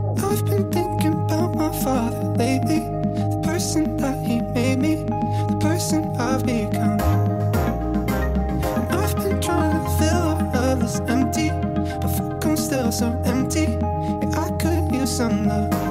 I've been thinking about my father lately, the person that he made me, the person I've become. And I've been trying to fill up this empty, but fuck, I'm still so empty. Yeah, I could use some love.